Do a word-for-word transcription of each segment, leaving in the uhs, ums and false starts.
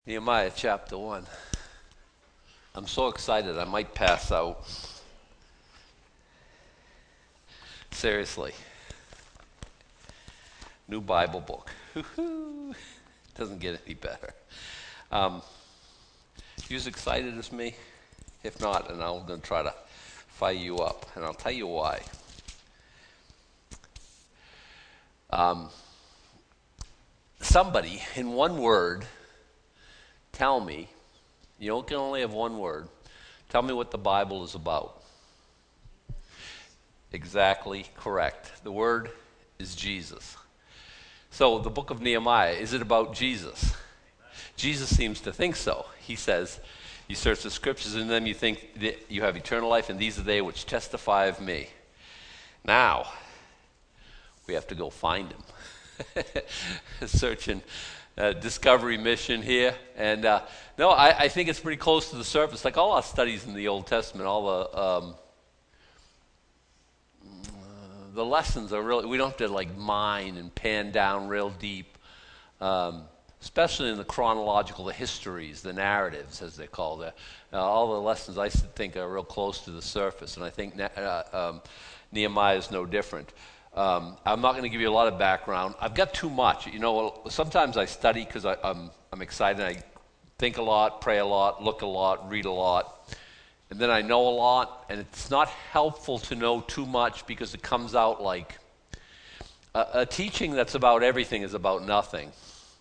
Nehemiah chapter one. I'm so excited I might pass out. Seriously. New Bible book. Doesn't get any better. Um, you as excited as me? If not, and I'm going to try to fire you up, and I'll tell you why. Um, somebody, in one word, tell me, you can only have one word, tell me what the Bible is about. Exactly correct. The word is Jesus. So the book of Nehemiah, is it about Jesus? Jesus seems to think so. He says, you search the scriptures and then you think that you have eternal life, and these are they which testify of me. Now, we have to go find him. Search and uh, discovery mission here. And uh, no, I, I think it's pretty close to the surface. Like all our studies in the Old Testament, all the um, uh, the lessons are really, we don't have to like mine and pan down real deep. Um, especially in the chronological, the histories, the narratives, as they're called. Uh, all the lessons, I think, are real close to the surface, and I think uh, um, Nehemiah is no different. Um, I'm not going to give you a lot of background. I've got too much. You know, sometimes I study because I'm, I'm excited. I think a lot, pray a lot, look a lot, read a lot, and then I know a lot, and it's not helpful to know too much because it comes out like a, a teaching that's about everything is about nothing.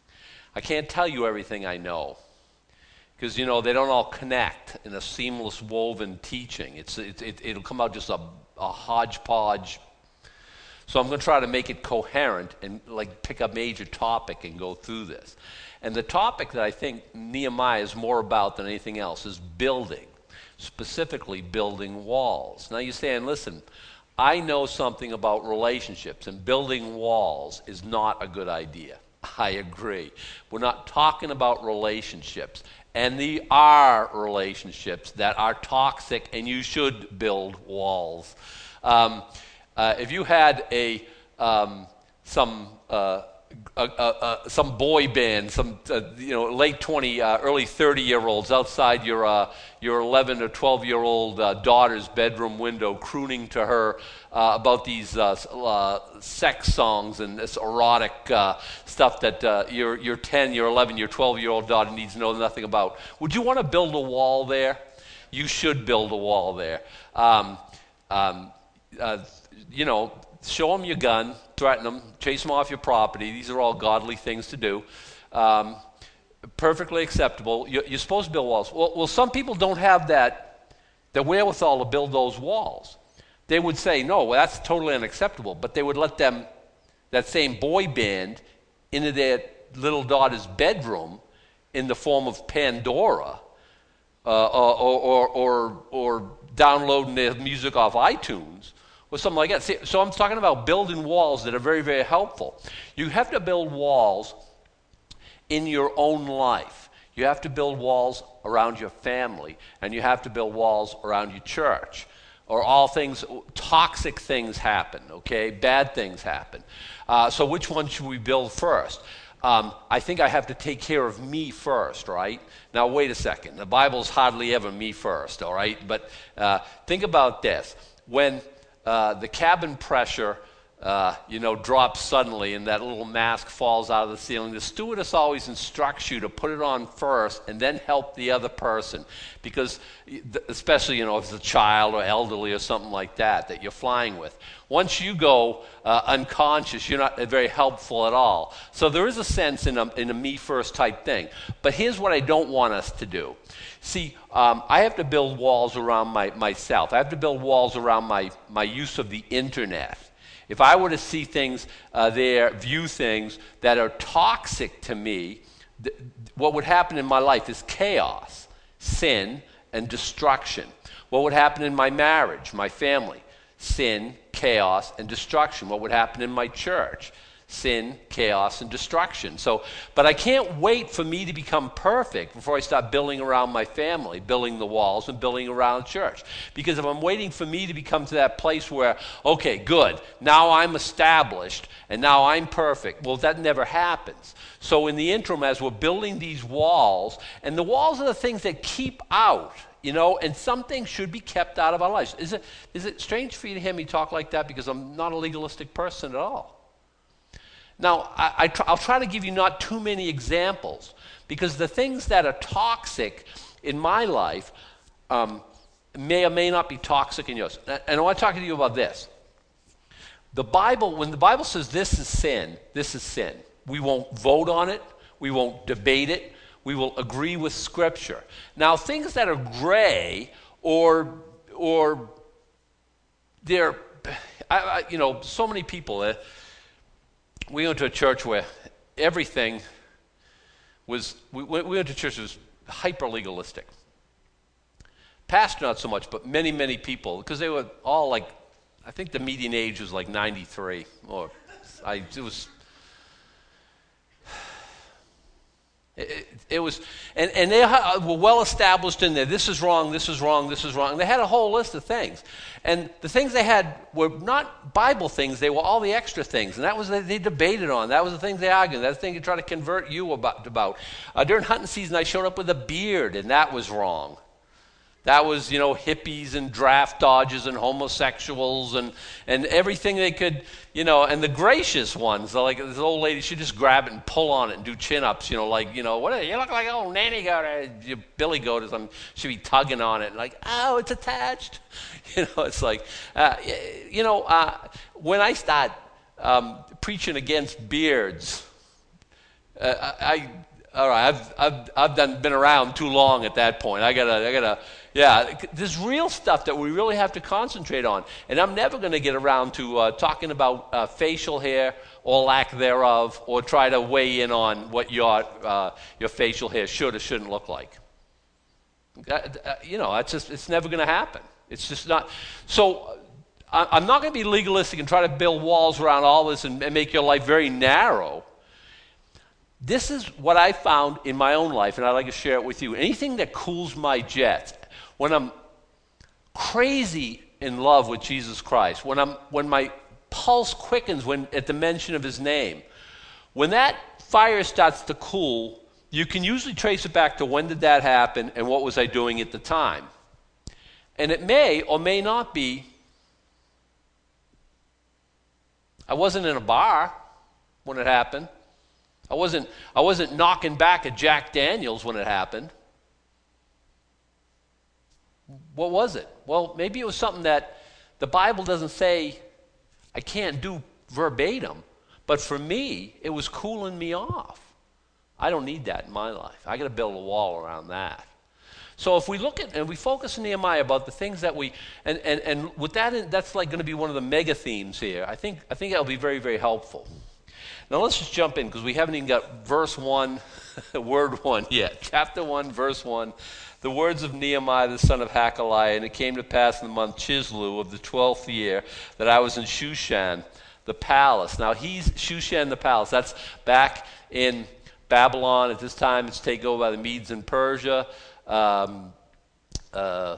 I can't tell you everything I know because, you know, they don't all connect in a seamless woven teaching. It's, it, it, it'll come out just a, a hodgepodge. So I'm going to try to make it coherent and like pick a major topic and go through this. And the topic that I think Nehemiah is more about than anything else is building, specifically building walls. Now you're saying, listen, I know something about relationships, and building walls is not a good idea. I agree. We're not talking about relationships, and there are relationships that are toxic, and you should build walls. Um, uh, if you had a um, some uh, uh, uh, some boy band, some uh, you know late twenty, uh, early thirty year olds outside your uh, your eleven or twelve year old uh, daughter's bedroom window, crooning to her uh, about these uh, uh, sex songs and this erotic uh, stuff that uh, your your ten, your eleven, your twelve year old daughter needs to know nothing about. Would you want to build a wall there? You should build a wall there. Um, um, uh, you know, show them your gun, threaten them, chase them off your property. These are all godly things to do. Um, perfectly acceptable. You're, you're supposed to build walls. Well, well, some people don't have that the wherewithal to build those walls. They would say, no, well, that's totally unacceptable. But they would let them, that same boy band, into their little daughter's bedroom in the form of Pandora, uh, or, or, or, or downloading their music off iTunes, or something like that. See, so I'm talking about building walls that are very, very helpful. You have to build walls in your own life. You have to build walls around your family, and you have to build walls around your church. Or all things, toxic things happen, okay? Bad things happen. Uh, so which one should we build first? Um, I think I have to take care of me first, right? Now, wait a second. The Bible's hardly ever me first, all right? But uh, think about this. When uh, the cabin pressure, uh, you know, drops suddenly and that little mask falls out of the ceiling, the stewardess always instructs you to put it on first and then help the other person. Because, especially, you know, if it's a child or elderly or something like that that you're flying with. Once you go uh, unconscious, you're not very helpful at all. So there is a sense in a, in a me first type thing. But here's what I don't want us to do. See, um, I have to build walls around my, myself. I have to build walls around my, my use of the internet. If I were to see things uh, there, view things that are toxic to me, th- what would happen in my life is chaos, sin, and destruction. What would happen in my marriage, my family? Sin, chaos, and destruction. What would happen in my church? sin, chaos, and destruction. So, but I can't wait for me to become perfect before I start building around my family, building the walls and building around church. Because if I'm waiting for me to become to that place where, okay, good, now I'm established and now I'm perfect, well, that never happens. So in the interim, as we're building these walls, and the walls are the things that keep out, you know, and some things should be kept out of our lives. Is it, is it strange for you to hear me talk like that? Because I'm not a legalistic person at all. Now, I, I tr- I'll try to give you not too many examples, because the things that are toxic in my life um, may or may not be toxic in yours. And I want to talk to you about this. The Bible, when the Bible says this is sin, this is sin. We won't vote on it. We won't debate it. We will agree with Scripture. Now, things that are gray or or they're, I, I, you know, so many people. Uh, we went to a church where everything was. We, we went to a church that was hyper legalistic. Pastor not so much, but many many people, because they were all like, I think the median age was like ninety-three, or I it was. It, it was, and, and they were well established in there. This is wrong, this is wrong, this is wrong. And they had a whole list of things. And the things they had were not Bible things, they were all the extra things. And that was what they debated on. That was the things they argued. That's the thing to try to convert you about. about. Uh, during hunting season, I showed up with a beard, and that was wrong. That was, you know, hippies and draft dodgers and homosexuals and, and everything they could, you know, and the gracious ones, like this old lady, she'd just grab it and pull on it and do chin-ups, you know, like, you know, what are you, you look like old nanny goat, or billy goat or something. She'd be tugging on it, like, oh, it's attached. You know, it's like, uh, you know, uh, when I start um, preaching against beards, uh, I, all right, I've I've I've done been around too long at that point. I gotta I gotta yeah. There's real stuff that we really have to concentrate on, and I'm never going to get around to uh, talking about uh, facial hair or lack thereof, or try to weigh in on what your uh, your facial hair should or shouldn't look like. That, uh, you know, it's just it's never going to happen. It's just not. So I, I'm not going to be legalistic and try to build walls around all this and, and make your life very narrow. This is what I found in my own life, and I'd like to share it with you. Anything that cools my jets, when I'm crazy in love with Jesus Christ, when I'm when my pulse quickens when at the mention of his name, when that fire starts to cool, you can usually trace it back to when did that happen and what was I doing at the time. And it may or may not be, I wasn't in a bar when it happened. I wasn't, I wasn't knocking back at Jack Daniels when it happened. What was it? Well, maybe it was something that the Bible doesn't say I can't do verbatim, but for me, it was cooling me off. I don't need that in my life. I got to build a wall around that. So if we look at and we focus in Nehemiah about the things that we and and, and with that in, that's like going to be one of the mega themes here. I think I think that'll be very very helpful. Now let's just jump in because we haven't even got verse one, word one yet. Chapter one, verse one. The words of Nehemiah the son of Hakaliah, and it came to pass in the month Chislew of the twelfth year that I was in Shushan, the palace. Now he's Shushan the palace. That's back in Babylon. At this time it's taken over by the Medes and Persia. Um, uh,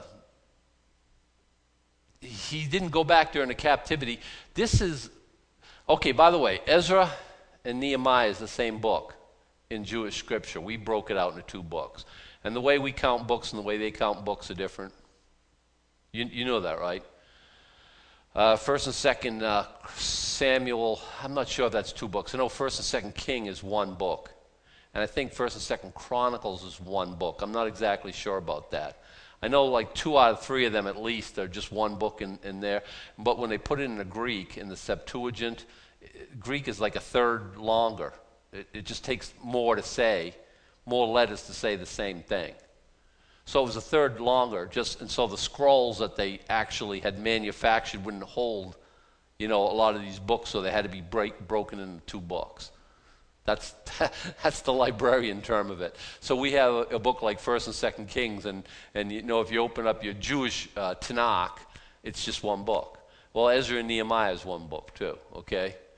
he didn't go back during the captivity. This is, okay, by the way, Ezra and Nehemiah is the same book in Jewish scripture. We broke it out into two books. And the way we count books and the way they count books are different. You, you know that, right? Uh, first and Second uh, Samuel, I'm not sure if that's two books. I know First and Second King is one book. And I think First and Second Chronicles is one book. I'm not exactly sure about that. I know like two out of three of them at least are just one book in, in there. But when they put it in the Greek, in the Septuagint, Greek is like a third longer. It, it just takes more to say, more letters to say the same thing. So it was a third longer, just and so the scrolls that they actually had manufactured wouldn't hold, you know, a lot of these books, so they had to be break, broken into two books. That's that's the librarian term of it. So we have a, a book like First and Second Kings, and and you know if you open up your Jewish uh, Tanakh, it's just one book. Well, Ezra and Nehemiah is one book too. Okay,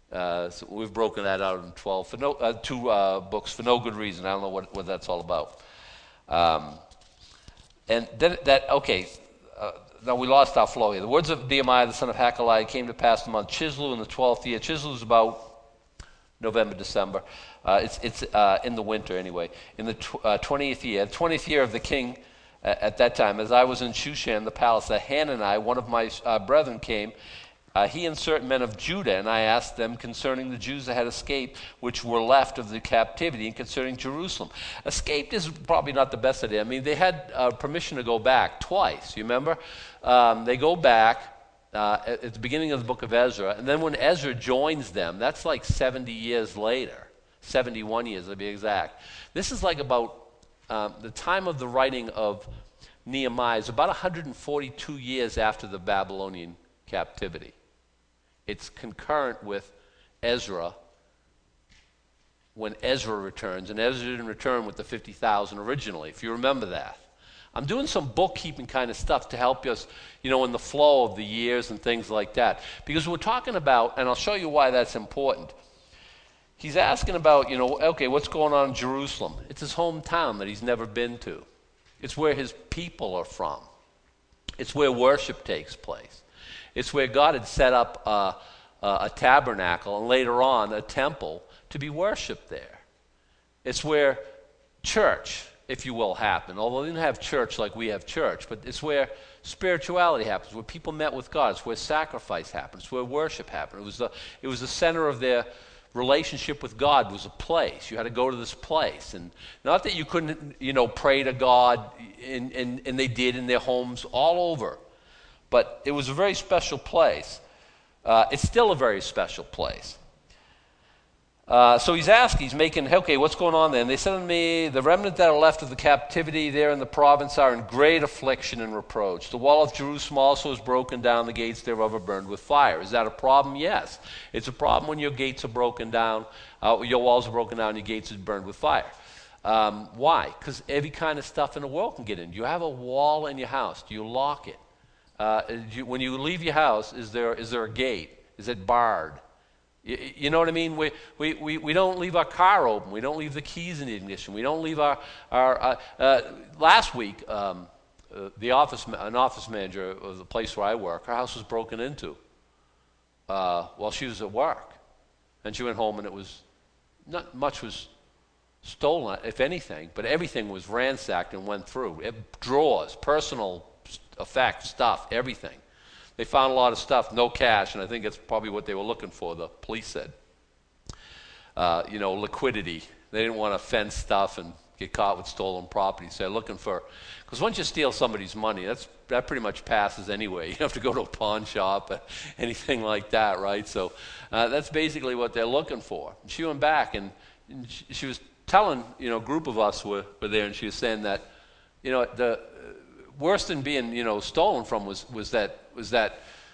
Uh, so we've broken that out in twelve for no uh, two uh, books for no good reason. I don't know what, what that's all about. Um, and then that okay. Uh, now we lost our flow here. The words of Nehemiah the son of Hakaliah came to pass in the month Chislew in the twelfth year. Chislew is about November, December. Uh, it's it's uh, in the winter anyway. In the tw- uh, twentieth year, twentieth year of the king uh, at that time, as I was in Shushan the palace, that Hanani, one of my uh, brethren, came. Uh, he and certain men of Judah, and I asked them concerning the Jews that had escaped, which were left of the captivity, and concerning Jerusalem. Escaped is probably not the best idea. I mean, they had uh, permission to go back twice, you remember? Um, they go back uh, at, at the beginning of the book of Ezra, and then when Ezra joins them, that's like seventy years later, seventy-one years to be exact. This is like about um, the time of the writing of Nehemiah is about one hundred forty-two years after the Babylonian captivity. It's concurrent with Ezra when Ezra returns, and Ezra didn't return with the fifty thousand originally, if you remember that. I'm doing some bookkeeping kind of stuff to help us, you know, in the flow of the years and things like that. Because we're talking about, and I'll show you why that's important. He's asking about, you know, okay, what's going on in Jerusalem? It's his hometown that he's never been to. It's where his people are from. It's where worship takes place. It's where God had set up a, a, a tabernacle and later on a temple to be worshipped there. It's where church, if you will, happened. Although they didn't have church like we have church, but it's where spirituality happens, where people met with God. It's where sacrifice happens, it's where worship happened. It was the, it was the center of their relationship with God was a place. You had to go to this place. And not that you couldn't, you know, pray to God, and, and, and they did in their homes all over. But it was a very special place. Uh, it's still a very special place. Uh, so he's asking, he's making, okay, what's going on there? And they said to me, the remnant that are left of the captivity there in the province are in great affliction and reproach. The wall of Jerusalem also is broken down, the gates thereof are burned with fire. Is that a problem? Yes. It's a problem when your gates are broken down, uh, your walls are broken down, your gates are burned with fire. Um, why? Because every kind of stuff in the world can get in. Do you have a wall in your house? Do you lock it? Uh, you, when you leave your house, is there is there a gate? Is it barred? You, you know what I mean? We, we, we, we don't leave our car open. We don't leave the keys in the ignition. We don't leave our... our uh, uh, last week, um, uh, the office an office manager of the place where I work, her house was broken into uh, while she was at work. And she went home and it was... Not much was stolen, if anything, but everything was ransacked and went through. It, drawers, personal effects, stuff, everything. They found a lot of stuff, no cash, and I think that's probably what they were looking for, the police said. Uh, you know, liquidity. They didn't want to fence stuff and get caught with stolen property. So they're looking for, because once you steal somebody's money, that's that pretty much passes anyway. You don't have to go to a pawn shop, or anything like that, right? So uh, that's basically what they're looking for. And she went back, and, and she, she was telling, you know, a group of us were, were there, and she was saying that, you know, the worse than being, you know, stolen from was was that was that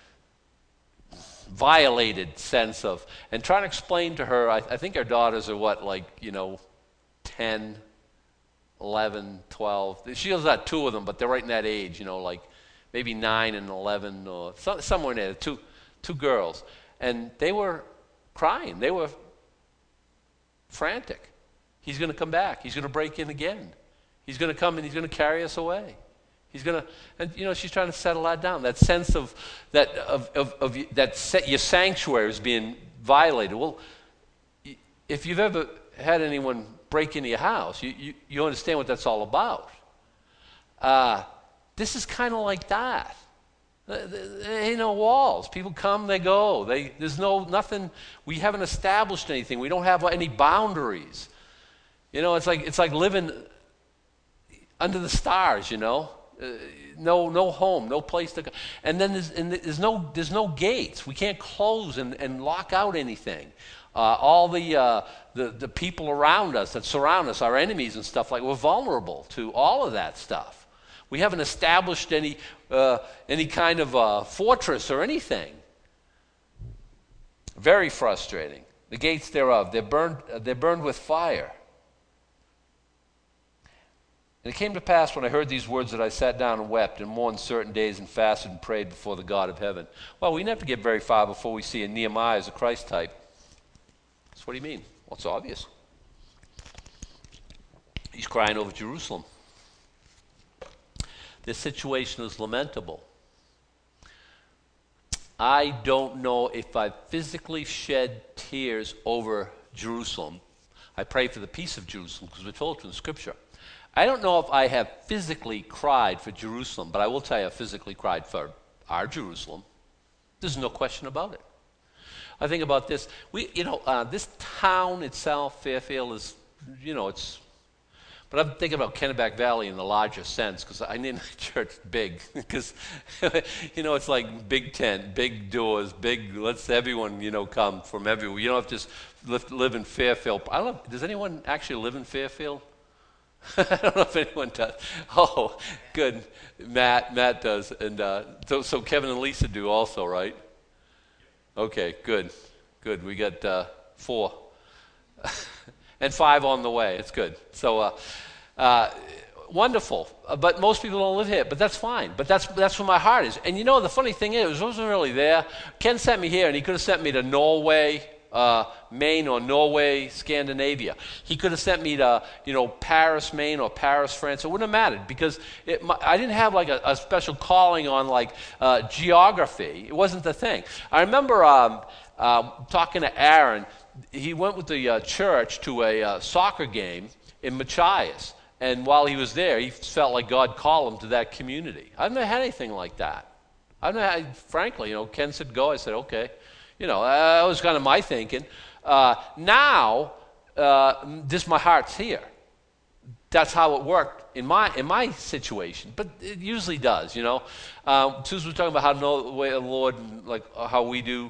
violated sense of, and trying to explain to her, I, I think our daughters are what, like, you know, ten, eleven, twelve. She has got two of them, but they're right in that age, you know, like maybe nine and eleven, or so, somewhere in there, two, two girls. And they were crying. They were frantic. He's going to come back. He's going to break in again. He's going to come and he's going to carry us away. He's going to, and you know, she's trying to settle that down. That sense of that of of, of that set, your sanctuary is being violated. Well, if you've ever had anyone break into your house, you you, you understand what that's all about. Uh, this is kind of like that. There ain't no walls. People come, they go. They there's no nothing. We haven't established anything. We don't have any boundaries. You know, it's like it's like living under the stars. You know. Uh, no, no home, no place to go, and then there's, and there's no, there's no gates. We can't close and, and lock out anything. Uh, all the, uh, the the people around us that surround us, our enemies and stuff like, we're vulnerable to all of that stuff. We haven't established any uh, any kind of uh, fortress or anything. Very frustrating. The gates thereof, they're burned. Uh, they're burned with fire. And it came to pass when I heard these words that I sat down and wept and mourned certain days and fasted and prayed before the God of heaven. Well, we didn't have to get very far before we see in Nehemiah as a Christ type. That's what do you mean? Well, it's obvious. He's crying over Jerusalem. This situation is lamentable. I don't know if I've physically shed tears over Jerusalem. I pray for the peace of Jerusalem because we're told to in Scripture. I don't know if I have physically cried for Jerusalem, but I will tell you I physically cried for our Jerusalem. There's no question about it. I think about this. We, you know, uh, this town itself, Fairfield, is, you know, it's. But I'm thinking about Kennebec Valley in the larger sense because I named the church big because, you know, it's like big tent, big doors, big. Let's everyone, you know, come from everywhere. You don't have to just live, live in Fairfield. I don't know, does anyone actually live in Fairfield? I don't know if anyone does. Oh, good. Matt, Matt does, and uh, so, so Kevin and Lisa do also, right? Okay, good, good. We got uh, four, and five on the way. It's good. So, uh, uh, wonderful. Uh, but most people don't live here. But that's fine. But that's that's where my heart is. And you know, the funny thing is, I wasn't really there. Ken sent me here, and he could have sent me to Norway. Uh, Maine or Norway, Scandinavia. He could have sent me to, you know, Paris, Maine or Paris, France. It wouldn't have mattered because it, my, I didn't have like a, a special calling on like uh, geography. It wasn't the thing. I remember um, uh, talking to Aaron. He went with the uh, church to a uh, soccer game in Machias. And while he was there, he felt like God called him to that community. I've never had anything like that. I've never had, frankly, you know, Ken said go. I said, okay. You know, that was kind of my thinking. Uh, now, uh, this my heart's here. That's how it worked in my in my situation. But it usually does, you know. Um, Susan was talking about how to know the way of the Lord, and like how we do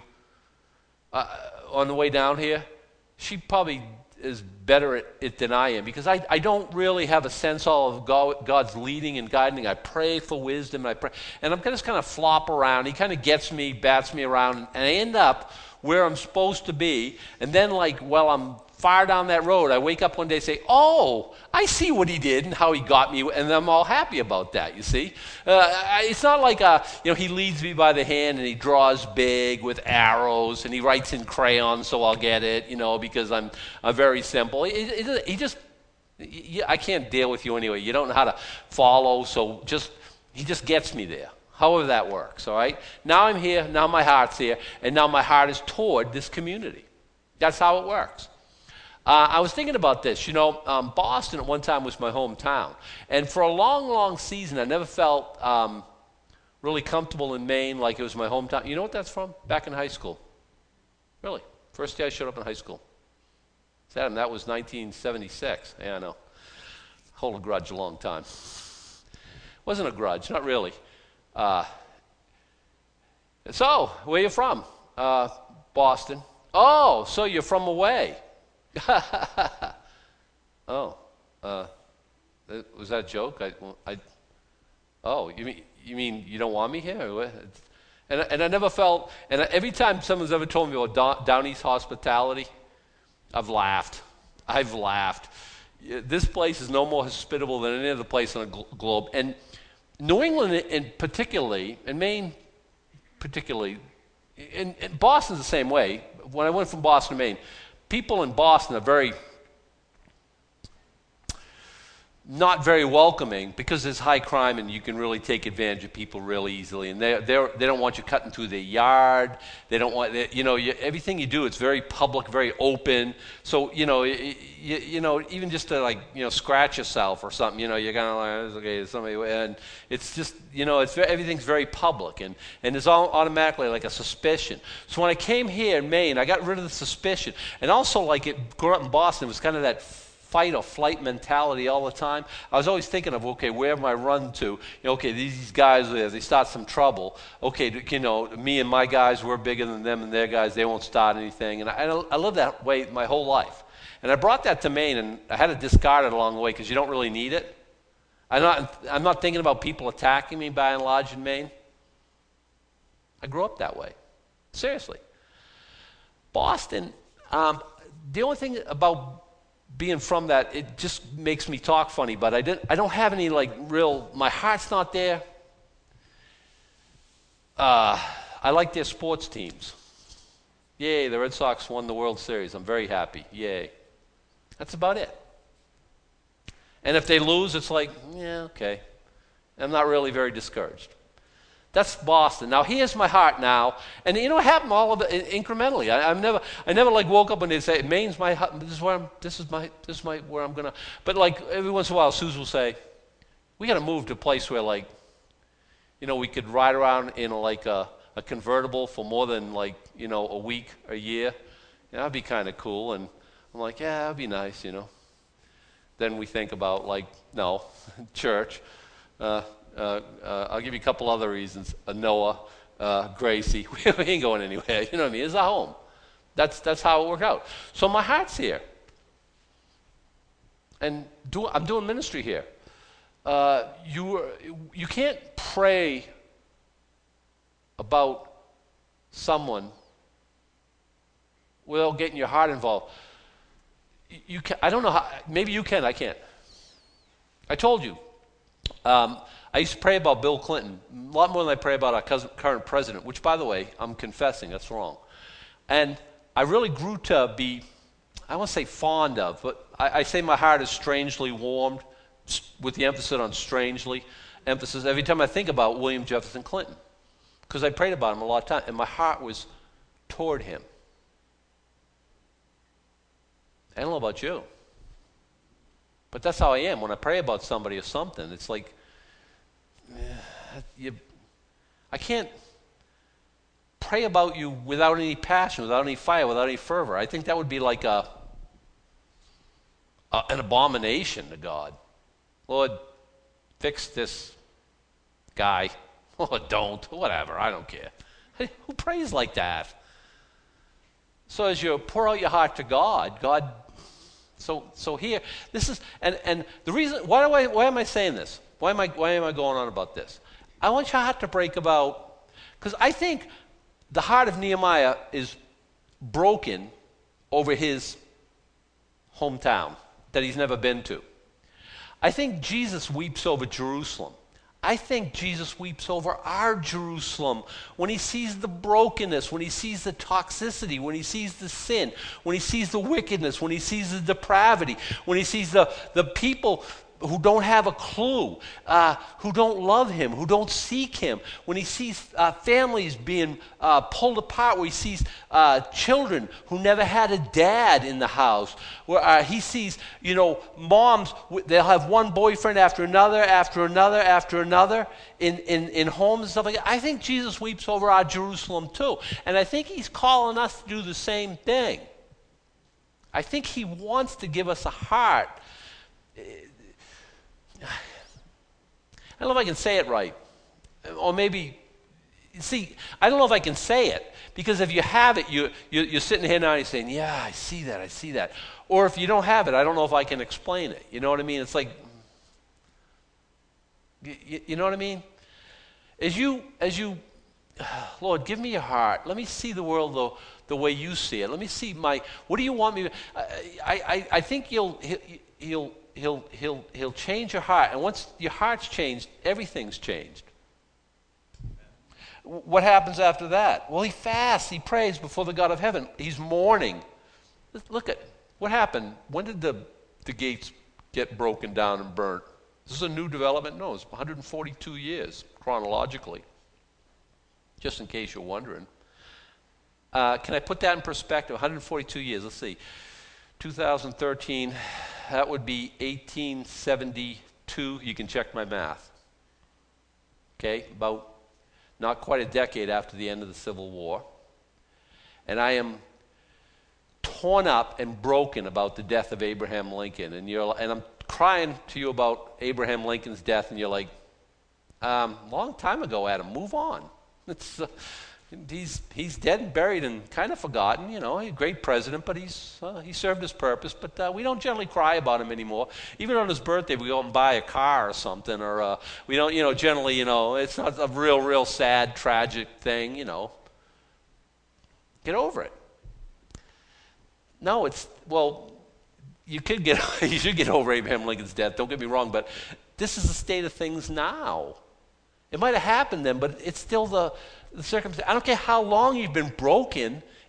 uh, on the way down here. She probably is better at it than I am because I, I don't really have a sense of God, God's leading and guiding. I pray for wisdom. And I pray, and I'm just kind of flop around. He kind of gets me, bats me around, and I end up where I'm supposed to be. And then, like, while I'm far down that road, I wake up one day and say, oh, I see what he did and how he got me, and I'm all happy about that, you see. Uh, it's not like, uh, you know, he leads me by the hand and he draws big with arrows and he writes in crayon so I'll get it, you know, because I'm, I'm very simple. He, he, he just, he, I can't deal with you anyway. You don't know how to follow, so just, he just gets me there. However that works, all right? Now I'm here, now my heart's here, and now my heart is toward this community. That's how it works. Uh, I was thinking about this. You know, um, Boston at one time was my hometown. And for a long, long season, I never felt um, really comfortable in Maine like it was my hometown. You know what that's from? Back in high school. Really. First day I showed up in high school. Sad, and that was nineteen seventy-six. Yeah, I know. Hold a grudge a long time. Wasn't a grudge, not really. Uh, so, where you from? Uh, Boston. Oh, so you're from away. oh, uh, was that a joke? I, I, oh, you mean you mean you don't want me here? Or what? And and I never felt. And every time someone's ever told me about Down East hospitality, I've laughed. I've laughed. This place is no more hospitable than any other place on the gl- globe. And New England, in particularly, and Maine, particularly, and, and Boston's the same way. When I went from Boston to Maine. People in Boston are very, not very welcoming because there's high crime and you can really take advantage of people really easily. And they they they don't want you cutting through their yard. They don't want, they, you know, you, everything you do, it's very public, very open. So, you know, you, you, you know, even just to like, you know, scratch yourself or something, you know, you're kind of like, okay, somebody, and it's just, you know, it's everything's very public and, and there's all automatically like a suspicion. So when I came here in Maine, I got rid of the suspicion. And also like it, growing up in Boston, it was kind of that fight or flight mentality all the time. I was always thinking of, okay, where am I run to? You know, okay, these guys, they start some trouble. Okay, you know, me and my guys, we're bigger than them and their guys, they won't start anything. And I, I lived that way my whole life. And I brought that to Maine, and I had to discard it along the way because you don't really need it. I'm not, I'm not thinking about people attacking me by and large in Maine. I grew up that way. Seriously. Boston, um, the only thing about being from that, it just makes me talk funny, but I didn't I don't have any like real, my heart's not there. Uh, I like their sports teams. Yay, the Red Sox won the World Series. I'm very happy. Yay. That's about it. And if they lose, it's like, yeah, okay. I'm not really very discouraged. That's Boston. Now here's my heart now, and you know what happened all of it incrementally. I, I've never, I never like woke up and they say, Maine's my, this is where I'm, this is my, this is my where I'm gonna. But like every once in a while, Susan will say, we got to move to a place where like, you know, we could ride around in like a, a convertible for more than like, you know, a week, a year. Yeah, that'd be kind of cool. And I'm like, yeah, that'd be nice, you know. Then we think about like, no, church. Uh, uh, uh, I'll give you a couple other reasons. Uh, Noah, uh, Gracie. We ain't going anywhere. You know what I mean? It's our home. That's that's how it worked out. So my heart's here, and do, I'm doing ministry here. Uh, you you can't pray about someone without getting your heart involved. You, you can, I don't know how. Maybe you can. I can't. I told you. Um, I used to pray about Bill Clinton a lot more than I pray about our cousin, current president, which, by the way, I'm confessing that's wrong. And I really grew to be, I won't say fond of, but I, I say my heart is strangely warmed, with the emphasis on strangely, emphasis every time I think about William Jefferson Clinton, because I prayed about him a lot of time, and my heart was toward him. I don't know about you, but that's how I am. When I pray about somebody or something, it's like, eh, you, I can't pray about you without any passion, without any fire, without any fervor. I think that would be like a, a an abomination to God. Lord, fix this guy. Oh, don't. Whatever. I don't care. Hey, who prays like that? So as you pour out your heart to God, God. So so here, this is, and and the reason why do I why am I saying this? Why am I why am I going on about this? I want your heart to break about, because I think the heart of Nehemiah is broken over his hometown that he's never been to. I think Jesus weeps over Jerusalem. I think Jesus weeps over our Jerusalem when he sees the brokenness, when he sees the toxicity, when he sees the sin, when he sees the wickedness, when he sees the depravity, when he sees the, the people who don't have a clue, uh, who don't love him, who don't seek him, when he sees uh, families being uh, pulled apart, where he sees uh, children who never had a dad in the house, where uh, he sees, you know, moms, they'll have one boyfriend after another, after another, after another, in, in, in homes and stuff like that. I think Jesus weeps over our Jerusalem too, and I think he's calling us to do the same thing. I think he wants to give us a heart. I don't know if I can say it right. Or maybe, see, I don't know if I can say it, because if you have it, you, you, you're sitting here now and you're saying, yeah, I see that, I see that. Or if you don't have it, I don't know if I can explain it. You know what I mean? It's like, you, you know what I mean? As you, as you, Lord, give me your heart. Let me see the world the, the way you see it. Let me see my, what do you want me to, I, I, I think you'll, he'll, He'll, he'll, he'll change your heart. And once your heart's changed, everything's changed. What happens after that? Well, he fasts. He prays before the God of heaven. He's mourning. Look at what happened. When did the, the gates get broken down and burnt? Is this a new development? No, it's one hundred forty-two years chronologically. Just in case you're wondering. Uh, can I put that in perspective? one hundred forty-two years. Let's see. two thousand thirteen, that would be eighteen seventy-two. You can check my math. Okay, about not quite a decade after the end of the Civil War. And I am torn up and broken about the death of Abraham Lincoln. And you're and I'm crying to you about Abraham Lincoln's death, and you're like, um, long time ago, Adam, move on. It's uh, He's he's dead and buried and kind of forgotten, you know. He's a great president, but he's uh, he served his purpose. But uh, we don't generally cry about him anymore. Even on his birthday, we go and buy a car or something, or uh, we don't, you know. Generally, you know, it's not a real, real sad, tragic thing, you know. Get over it. No, it's well, you could get you should get over Abraham Lincoln's death. Don't get me wrong, but this is the state of things now. It might have happened then, but it's still the, the circumstance. I don't care how long you've been broken.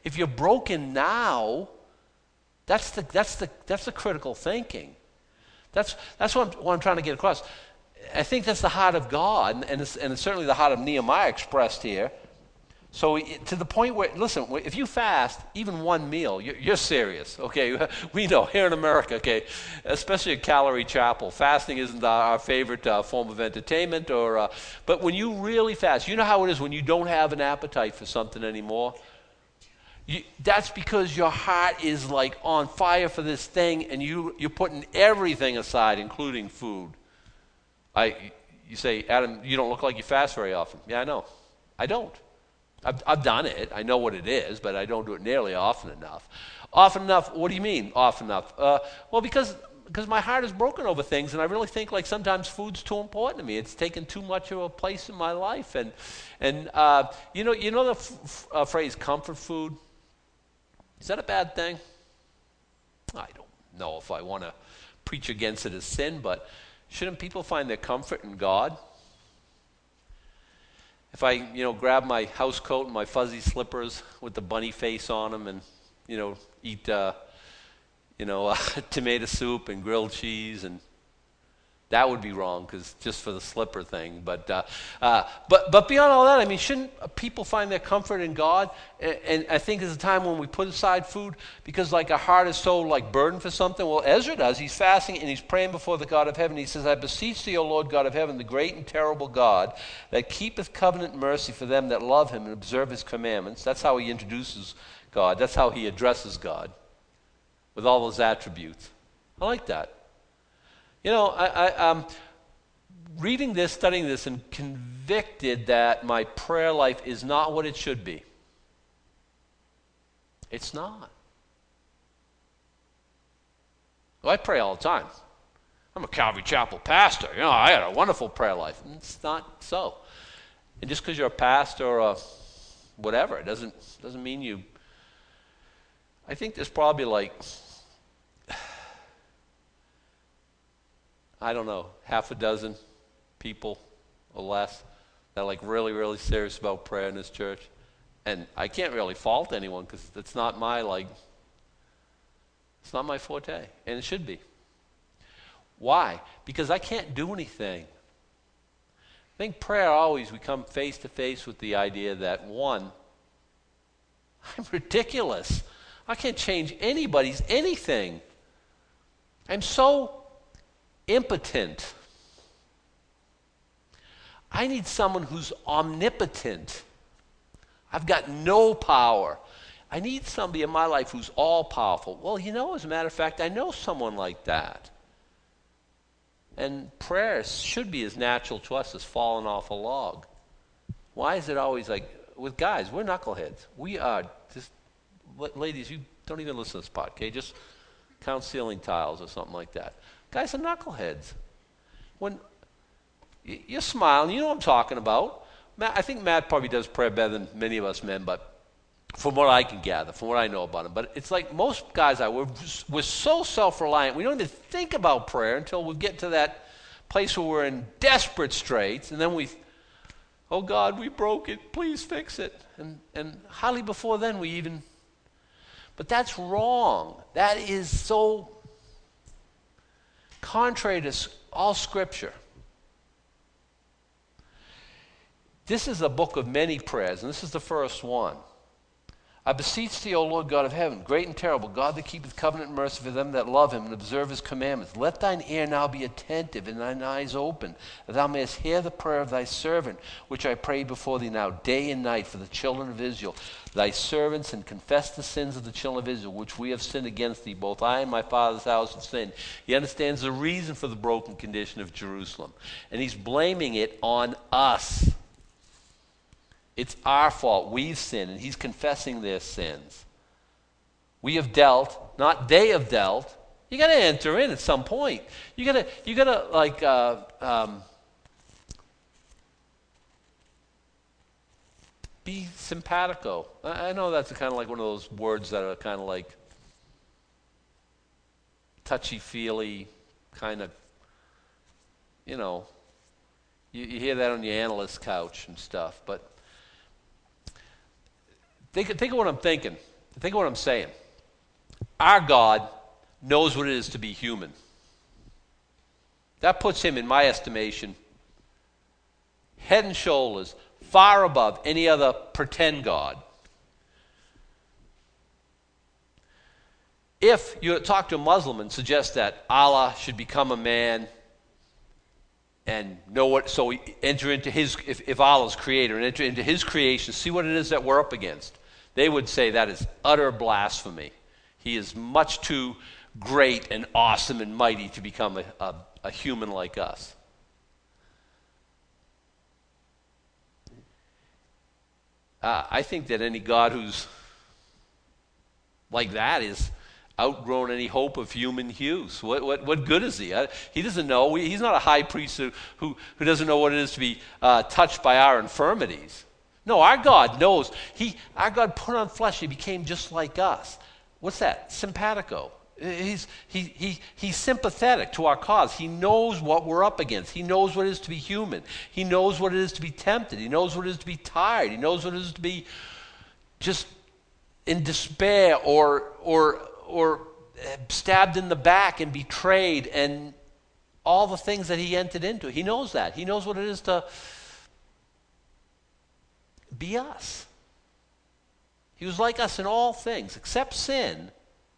If you're broken now, that's the that's the that's the critical thinking. That's that's what I'm, what I'm trying to get across. I think that's the heart of God, and, and, it's, and it's certainly the heart of Nehemiah expressed here. So it, to the point where, listen, if you fast even one meal, you're, you're serious, okay? We know here in America, okay, especially at Calvary Chapel, fasting isn't our, our favorite uh, form of entertainment. Or, uh, but when you really fast, you know how it is when you don't have an appetite for something anymore? You, that's because your heart is like on fire for this thing, and you, you're putting everything aside, including food. I, you say, Adam, you don't look like you fast very often. Yeah, I know. I don't. I've, I've done it. I know what it is, but I don't do it nearly often enough. Often enough, what do you mean often enough? Uh, well, because because my heart is broken over things, and I really think like sometimes food's too important to me. It's taken too much of a place in my life. And, and uh, you know you know the f- f- uh, phrase comfort food? Is that a bad thing? I don't know if I want to preach against it as sin, but shouldn't people find their comfort in God? If I, you know, grab my house coat and my fuzzy slippers with the bunny face on them and, you know, eat, uh, you know, uh, tomato soup and grilled cheese, and that would be wrong because just for the slipper thing. But, uh, uh, but, but beyond all that, I mean, shouldn't people find their comfort in God? And, and I think there's a time when we put aside food because, like, our heart is so like burdened for something. Well, Ezra does. He's fasting and he's praying before the God of heaven. He says, "I beseech thee, O Lord God of heaven, the great and terrible God, that keepeth covenant mercy for them that love him and observe his commandments." That's how he introduces God. That's how he addresses God, with all those attributes. I like that. You know, I, I, um, reading this, studying this, and convicted that my prayer life is not what it should be. It's not. Well, I pray all the time. I'm a Calvary Chapel pastor. You know, I had a wonderful prayer life. And it's not so. And just because you're a pastor or a whatever, it doesn't doesn't mean you. I think there's probably like, I don't know, half a dozen people or less that are like really, really serious about prayer in this church. And I can't really fault anyone because it's not my like, it's not my forte, and it should be. Why? Because I can't do anything. I think prayer always, we come face to face with the idea that, one, I'm ridiculous. I can't change anybody's anything. I'm so impotent. I need someone who's omnipotent. I've got no power. I need somebody in my life who's all-powerful. Well, you know, as a matter of fact, I know someone like that. And prayer should be as natural to us as falling off a log. Why is it always like, with guys, we're knuckleheads. We are just, ladies, you don't even listen to this pod, okay? Just count ceiling tiles or something like that. Guys are knuckleheads. When you're smiling, you know what I'm talking about. Matt, I think Matt probably does prayer better than many of us men, but from what I can gather, from what I know about him. But it's like most guys are, we're, we're so self-reliant, we don't even think about prayer until we get to that place where we're in desperate straits, and then we, oh God, we broke it, please fix it. And, and hardly before then we even, but that's wrong. That is so contrary to all Scripture. This is a book of many prayers, and this is the first one. I beseech thee, O Lord God of heaven, great and terrible, God that keepeth covenant and mercy for them that love him and observe his commandments. Let thine ear now be attentive and thine eyes open, that thou mayest hear the prayer of thy servant, which I pray before thee now, day and night, for the children of Israel, thy servants, and confess the sins of the children of Israel, which we have sinned against thee. Both I and my father's house have sinned. He understands the reason for the broken condition of Jerusalem, and he's blaming it on us. It's our fault. We've sinned, and he's confessing their sins. We have dealt, not they have dealt. You got to enter in at some point. You got to, you got to like, uh, um, be simpatico. I, I know that's kind of like one of those words that are kind of like touchy-feely, kind of, you know, you, you hear that on your analyst couch and stuff, but Think, think of what I'm thinking. Think of what I'm saying. Our God knows what it is to be human. That puts him, in my estimation, head and shoulders far above any other pretend God. If you talk to a Muslim and suggest that Allah should become a man and know what, so we enter into his, if, if Allah's creator, and enter into his creation, see what it is that we're up against, they would say that is utter blasphemy. He is much too great and awesome and mighty to become a, a, a human like us. Uh, I think that any God who's like that is outgrown any hope of human use. What what what good is he? I, he doesn't know. We, he's not a high priest who, who, who doesn't know what it is to be uh, touched by our infirmities. No, our God knows. He our God put on flesh. He became just like us. What's that? Simpatico. He's, he, he, he's sympathetic to our cause. He knows what we're up against. He knows what it is to be human. He knows what it is to be tempted. He knows what it is to be tired. He knows what it is to be just in despair or or or stabbed in the back and betrayed and all the things that he entered into. He knows that. He knows what it is to be us. He was like us in all things except sin.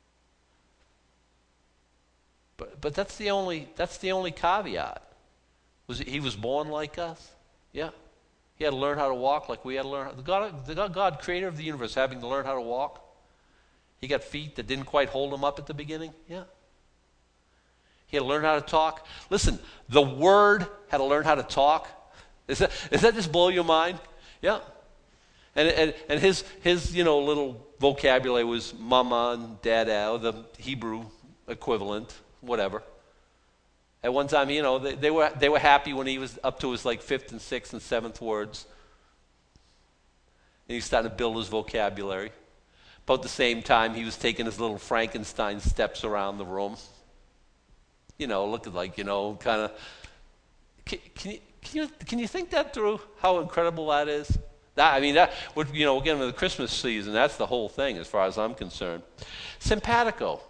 But but that's the only that's the only caveat. Was he, he was born like us? Yeah. He had to learn how to walk like we had to learn. The God, the God, God, creator of the universe, having to learn how to walk. He got feet that didn't quite hold him up at the beginning. Yeah. He had to learn how to talk. Listen, the Word had to learn how to talk. Is that does that just blow your mind? Yeah. And and and his his you know little vocabulary was mama and dada, the Hebrew equivalent. Whatever. At one time, you know, they, they were they were happy when he was up to his like fifth and sixth and seventh words. And he started to build his vocabulary. About the same time, he was taking his little Frankenstein steps around the room. You know, looking like, you know, kind of. Can, can you can you can you think that through? How incredible that is. That I mean, that would you know, we're getting to the Christmas season. That's the whole thing, as far as I'm concerned. Simpatico.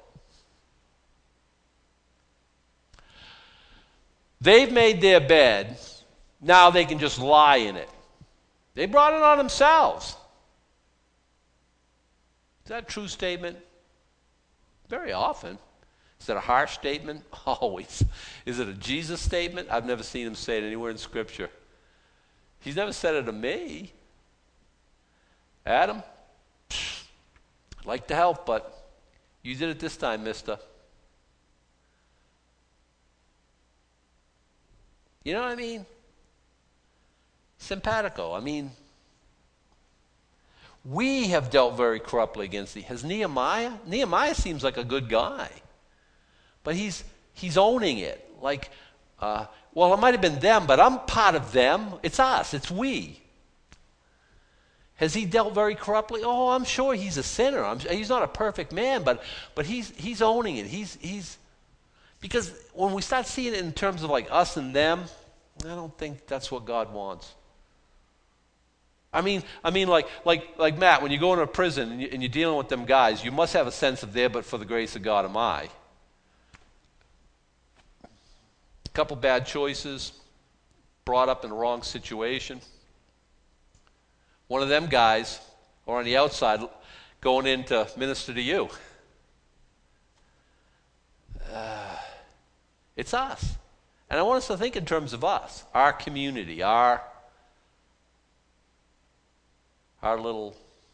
They've made their bed, now they can just lie in it. They brought it on themselves. Is that a true statement? Very often. Is it a harsh statement? Always. Is it a Jesus statement? I've never seen him say it anywhere in Scripture. He's never said it to me. Adam, psh, I'd like to help, but you did it this time, mister. You know what I mean? Simpatico. I mean, we have dealt very corruptly against thee. Has Nehemiah? Nehemiah seems like a good guy. But he's he's owning it. Like, uh, well, it might have been them, but I'm part of them. It's us. It's we. Has he dealt very corruptly? Oh, I'm sure he's a sinner. I'm, he's not a perfect man, but but he's he's owning it. He's he's because when we start seeing it in terms of like us and them, I don't think that's what God wants. I mean, I mean, like, like, like Matt. When you go into a prison and, you, and you're dealing with them guys, you must have a sense of there, but for the grace of God am I. A couple bad choices, brought up in the wrong situation. One of them guys, or on the outside, going in to minister to you. Uh, it's us. And I want us to think in terms of us, our community, our, our little,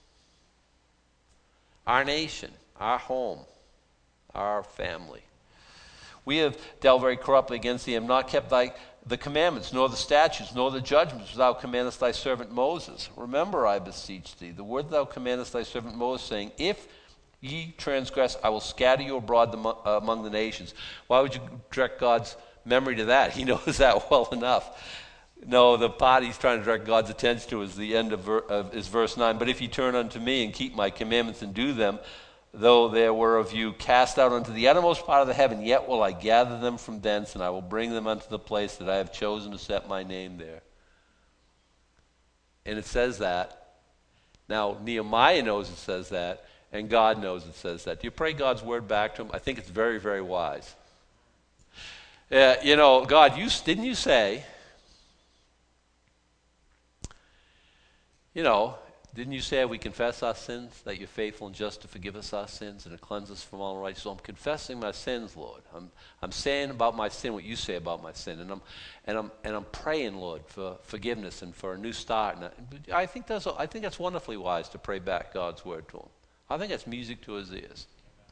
our nation, our home, our family. We have dealt very corruptly against thee, and have not kept thy the commandments, nor the statutes, nor the judgments, which thou commandest thy servant Moses. Remember, I beseech thee, the word thou commandest thy servant Moses, saying, if ye transgress, I will scatter you abroad the, uh, among the nations. Why would you direct God's memory to that? He knows that well enough. No, the part he's trying to direct God's attention to is the end of, ver- of is verse nine. But if ye turn unto me and keep my commandments and do them, though there were of you cast out unto the uttermost part of the heaven, yet will I gather them from thence, and I will bring them unto the place that I have chosen to set my name there. And it says that. Now, Nehemiah knows it says that, And God knows it says that. Do you pray God's word back to him? I think it's very, very wise. Uh, you know, God, you didn't you say, you know, didn't you say if we confess our sins, that you're faithful and just to forgive us our sins and to cleanse us from all unrighteousness? So I'm confessing my sins, Lord. I'm I'm saying about my sin what you say about my sin, and I'm and I'm and I'm praying, Lord, for forgiveness and for a new start. And I, I think that's I think that's wonderfully wise to pray back God's word to him. I think that's music to his ears.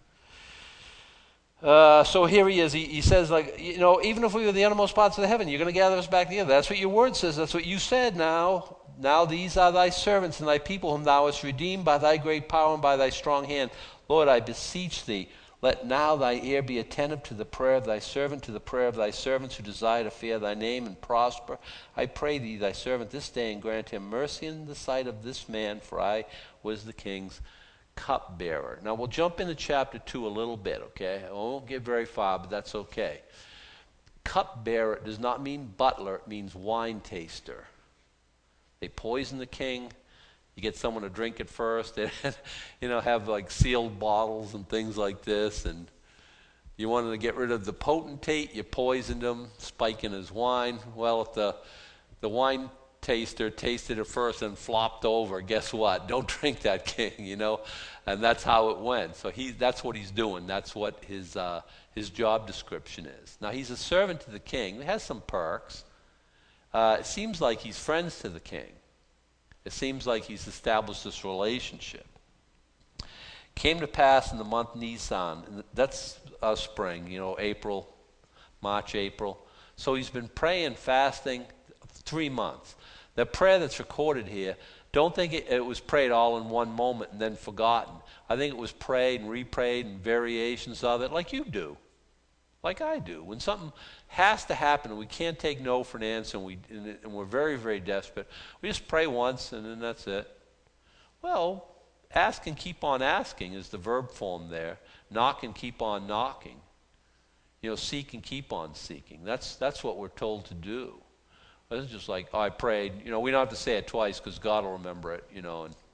Uh, so here he is. He, he says, like, you know, even if we were the uttermost parts of the heaven, you're going to gather us back together. That's what your word says. That's what you said. Now, now these are thy servants and thy people whom thou hast redeemed by thy great power and by thy strong hand. Lord, I beseech thee, let now thy ear be attentive to the prayer of thy servant, to the prayer of thy servants who desire to fear thy name and prosper. I pray thee, thy servant, this day, and grant him mercy in the sight of this man, for I was the king's cupbearer. Now we'll jump into chapter two a little bit, okay? I won't get very far, but that's okay. Cupbearer does not mean butler, it means wine taster. They poison the king. You get someone to drink it first. They, you know, have like sealed bottles and things like this. And you wanted to get rid of the potentate, you poisoned him, spiking his wine. Well, if the the wine taster tasted it first and flopped over, guess what? Don't drink that, king, you know? And that's how it went. So he that's what he's doing. That's what his uh, his job description is. Now, he's a servant to the king. He has some perks. Uh, it seems like he's friends to the king. It seems like he's established this relationship. Came to pass in the month Nisan, and that's uh, spring, you know, April, March, April. So he's been praying, fasting, three months. The prayer that's recorded here, don't think it, it was prayed all in one moment and then forgotten. I think it was prayed and reprayed and variations of it like you do, like I do. When something has to happen and we can't take no for an answer and, we, and, and we're very, very desperate, we just pray once and then that's it. Well, ask and keep on asking is the verb form there. Knock and keep on knocking. You know, seek and keep on seeking. That's, that's what we're told to do. It's just like, oh, I prayed. You know, we don't have to say it twice because God will remember it, you know. And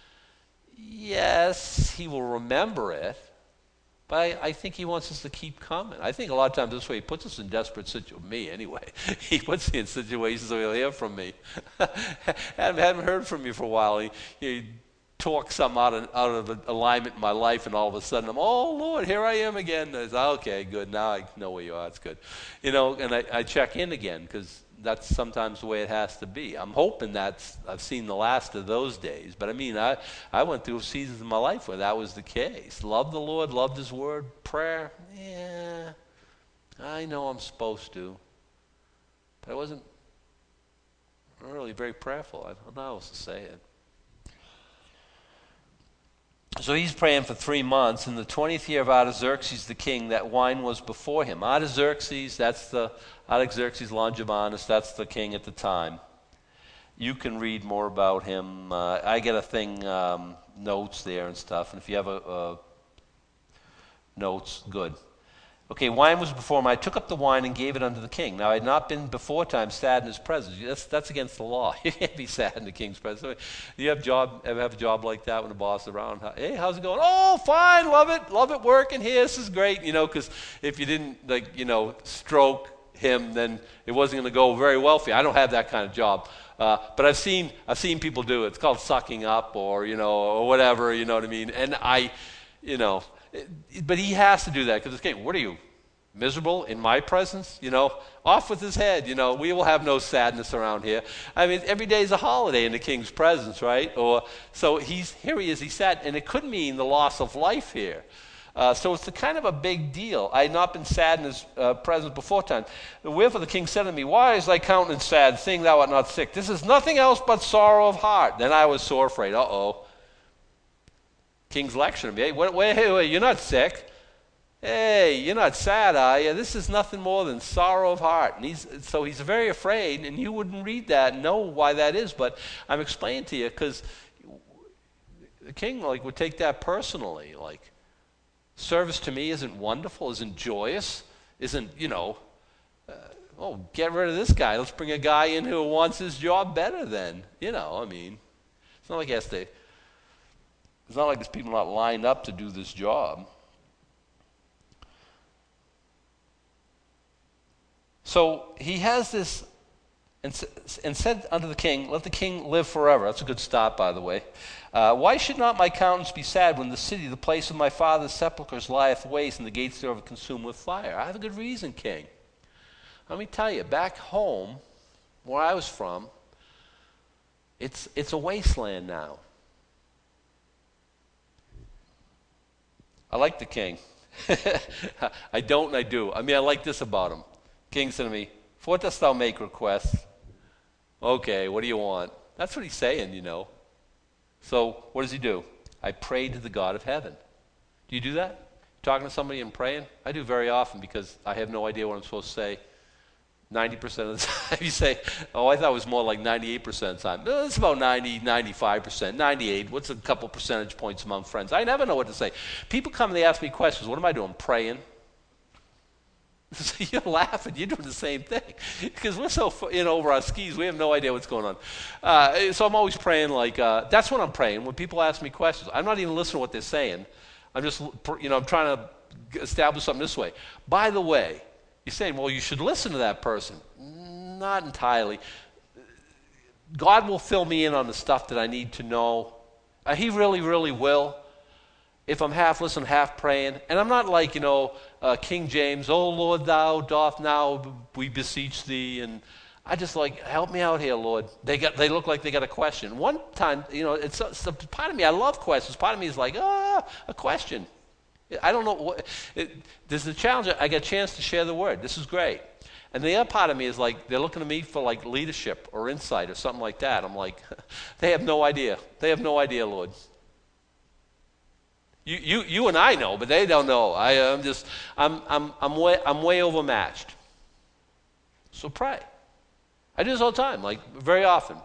yes, he will remember it, but I, I think he wants us to keep coming. I think a lot of times this way he puts us in desperate situations, me anyway. He puts me in situations where he'll hear from me. haven't, haven't heard from you for a while. He, he talks something out of, out of alignment in my life, and all of a sudden I'm, oh, Lord, here I am again. And I say, okay, good. Now I know where you are. It's good. You know, and I, I check in again because that's sometimes the way it has to be. I'm hoping that's, I've seen the last of those days. But I mean, I, I went through seasons in my life where that was the case. Loved the Lord, loved his word. Prayer, yeah, I know I'm supposed to. But I wasn't really very prayerful. I don't know how else to say it. So he's praying for three months. In the twentieth year of Artaxerxes the king, that wine was before him. Artaxerxes, that's the Artaxerxes Longimanus, that's the king at the time. You can read more about him. Uh, I get a thing, um, notes there and stuff. And if you have a, a notes, good. Okay, wine was before him. I took up the wine and gave it unto the king. Now, I had not been before time sad in his presence. That's, that's against the law. You can't be sad in the king's presence. Do you have, job, ever have a job like that when the boss is around? Hey, how's it going? Oh, fine, love it. Love it working here. This is great. You know, because if you didn't, like, you know, stroke him, then it wasn't going to go very well for you. I don't have that kind of job. Uh, but I've seen I've seen people do it. It's called sucking up or, you know, or whatever, you know what I mean? And I, you know... But he has to do that because it's king. What are you, miserable in my presence? You know, off with his head. You know, we will have no sadness around here. I mean, every day is a holiday in the king's presence, right? Or so he's here. He is. He sat, and it could mean the loss of life here. Uh, so it's a kind of a big deal. I had not been sad in his uh, presence before time. Wherefore the king said to me, why is thy countenance sad, seeing thou art not sick? This is nothing else but sorrow of heart. Then I was sore afraid. Uh-oh. King's lecturing me. Hey, wait, wait, wait, you're not sick. Hey, you're not sad, are you? This is nothing more than sorrow of heart. And he's, so he's very afraid, and you wouldn't read that and know why that is, but I'm explaining to you because the king like would take that personally. Like, service to me isn't wonderful, isn't joyous, isn't, you know, uh, oh, get rid of this guy. Let's bring a guy in who wants his job better then. You know, I mean, it's not like he has to It's not like there's people not lined up to do this job. So he has this, and, and said unto the king, let the king live forever. That's a good start, by the way. Uh, why should not my countenance be sad when the city, the place of my father's sepulchres, lieth waste, and the gates thereof are consumed with fire? I have a good reason, king. Let me tell you, back home, where I was from, it's it's a wasteland now. I like the king. I don't and I do. I mean, I like this about him. King said to me, for what dost thou make request? Okay, what do you want? That's what he's saying, you know. So what does he do? I pray to the God of heaven. Do you do that? Talking to somebody and praying? I do very often because I have no idea what I'm supposed to say. ninety percent of the time you say, oh, I thought it was more like ninety-eight percent of the time. No, it's about ninety, ninety-five percent, ninety-eight. What's a couple percentage points among friends? I never know what to say. People come and they ask me questions. What am I doing? Praying. You're laughing. You're doing the same thing because we're so in over our skis. We have no idea what's going on. Uh, so I'm always praying like uh, that's when I'm praying. When people ask me questions, I'm not even listening to what they're saying. I'm just, you know, I'm trying to establish something this way. By the way, you're saying, well, you should listen to that person. Not entirely. God will fill me in on the stuff that I need to know. Uh, he really, really will. If I'm half listening, half praying. And I'm not like, you know, uh, King James, oh, Lord, thou doth now we beseech thee. And I just like, help me out here, Lord. They got, they look like they got a question. One time, you know, it's, it's a part of me, I love questions. Part of me is like, ah, a question. I don't know. What, it, there's a challenge. I get a chance to share the word. This is great. And the other part of me is like, they're looking to me for like leadership or insight or something like that. I'm like, they have no idea. They have no idea, Lord. You, you, you and I know, but they don't know. I, I'm just, I'm, I'm, I'm way, I'm way overmatched. So pray. I do this all the time, like very often.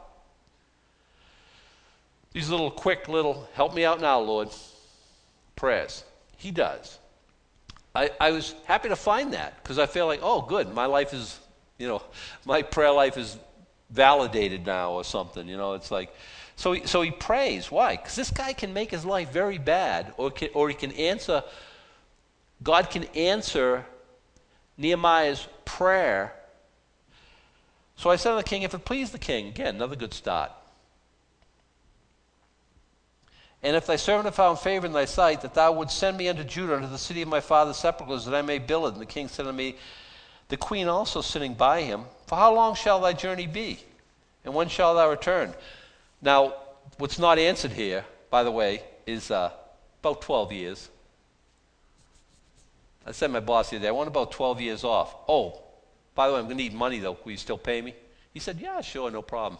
These little quick little, help me out now, Lord, prayers. He does. I, I was happy to find that because I feel like, oh, good, my life is, you know, my prayer life is validated now or something. You know, it's like, so he, so he prays. Why? Because this guy can make his life very bad, or can, or he can answer. God can answer Nehemiah's prayer. So I said to the king, if it please the king, again, another good start. And if thy servant have found favor in thy sight, that thou wouldst send me unto Judah, unto the city of my father's sepulchres, that I may build it. And the king said unto me, the queen also sitting by him, for how long shall thy journey be? And when shalt thou return? Now, what's not answered here, by the way, is uh, about twelve years. I said to my boss the other day, I want about twelve years off. Oh, by the way, I'm going to need money, though. Will you still pay me? He said, yeah, sure, no problem.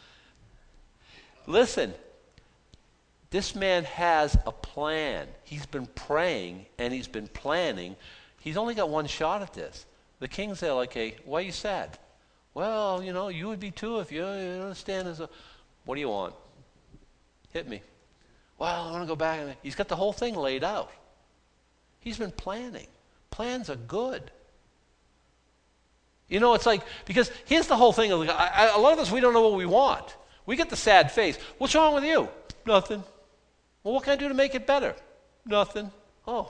Listen. This man has a plan. He's been praying and he's been planning. He's only got one shot at this. The king's there like, hey, why are you sad? Well, you know, you would be too if you, you understand. As a, what do you want? Hit me. Well, I want to go back. And he's got the whole thing laid out. He's been planning. Plans are good. You know, it's like, because here's the whole thing. I, I, a lot of us, we don't know what we want. We get the sad face. What's wrong with you? Nothing. Well, what can I do to make it better? Nothing. Oh.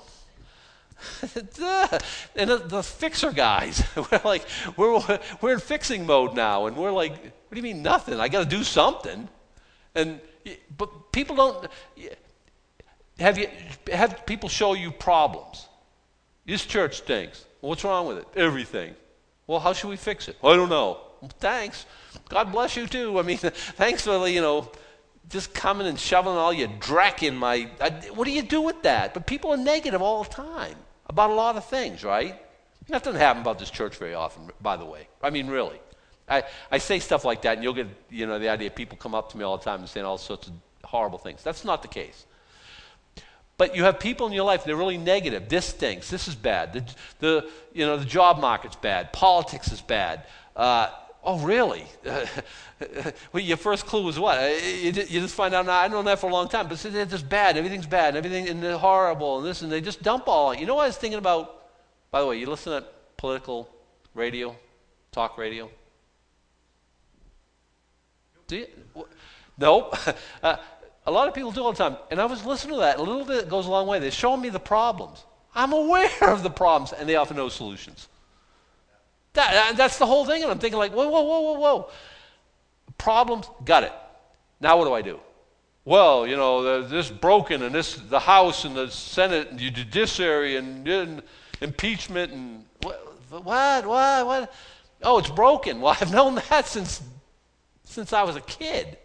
And the, the fixer guys, we're like, we're, we're in fixing mode now. And we're like, what do you mean nothing? I got to do something. And, but people don't, have you, have people show you problems. This church stinks. Well, what's wrong with it? Everything. Well, how should we fix it? I don't know. Well, thanks. God bless you too. I mean, thanks for, you know, just coming and shoveling all your dreck in my, I, what do you do with that? But people are negative all the time about a lot of things, right? That doesn't happen about this church very often, by the way. I mean, really. I, I say stuff like that, and you'll get, you know, the idea people come up to me all the time and saying all sorts of horrible things. That's not the case. But you have people in your life, they're really negative. This stinks. This is bad. The, the you know, the job market's bad. Politics is bad. Uh, oh, really? Well, your first clue was what? You, you just find out, now, I've known that for a long time, but it's just bad. Everything's bad. And everything and they're horrible. And this, and they just dump all. You know what I was thinking about? By the way, you listen to political radio, talk radio? Do you? Nope. Uh, A lot of people do all the time. And I was listening to that. A little bit goes a long way. They're showing me the problems. I'm aware of the problems, and they offer no solutions. That, that's the whole thing. And I'm thinking like, whoa, whoa, whoa, whoa, whoa. Problems, got it. Now what do I do? Well, you know, this broken, and this, the House and the Senate and the judiciary and, and impeachment and what, what, what, what? Oh, it's broken. Well, I've known that since since I was a kid.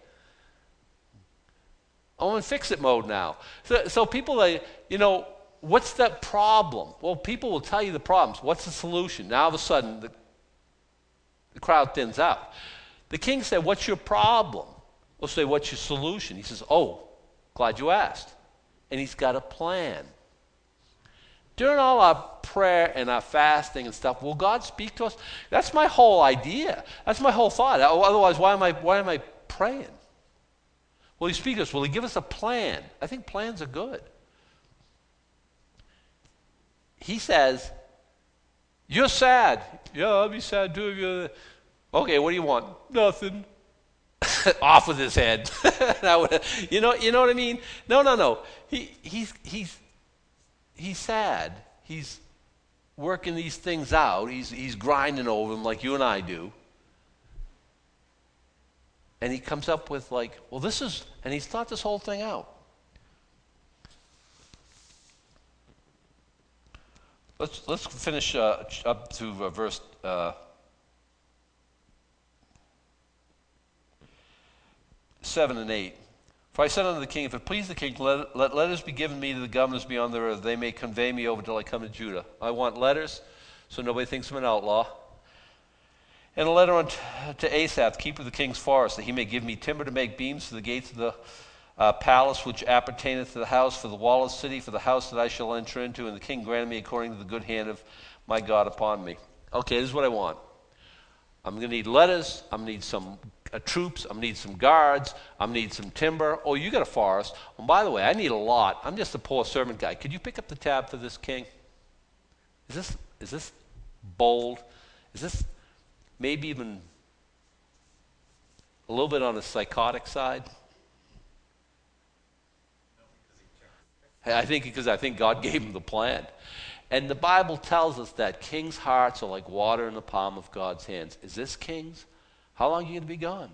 I'm in fix-it mode now. So, so people, like, you know, what's that problem? Well, people will tell you the problems. What's the solution? Now, all of a sudden, the, the crowd thins out. The king said, what's your problem? We'll say, what's your solution? He says, oh, glad you asked. And he's got a plan. During all our prayer and our fasting and stuff, will God speak to us? That's my whole idea. That's my whole thought. Otherwise, why am I, why am I praying? Will he speak to us? Will he give us a plan? I think plans are good. He says, you're sad. Yeah, I'll be sad too. Okay, what do you want? Nothing. Off with his head. you know, you know what I mean? No, no, no. He, he's, he's, he's sad. He's working these things out. He's, he's grinding over them like you and I do. And he comes up with like, well, this is, and he's thought this whole thing out. Let's let's finish uh, up to uh, verse uh, seven and eight. For I said unto the king, if it please the king, let, let letters be given me to the governors beyond the river, they may convey me over till I come to Judah. I want letters, so nobody thinks I'm an outlaw. And a letter unto to Asaph, keeper of the king's forest, that he may give me timber to make beams for the gates of the uh, palace which appertaineth to the house, for the wall of the city, for the house that I shall enter into. And the king granted me according to the good hand of my God upon me. Okay, this is what I want. I'm going to need letters. I'm going to need some uh, troops. I'm going to need some guards. I'm going to need some timber. Oh, you got a forest. And by the way, I need a lot. I'm just a poor servant guy. Could you pick up the tab for this king? Is this is this bold? Is this maybe even a little bit on the psychotic side? I think because I think God gave him the plan. And the Bible tells us that kings' hearts are like water in the palm of God's hands. Is this king's? How long are you going to be gone?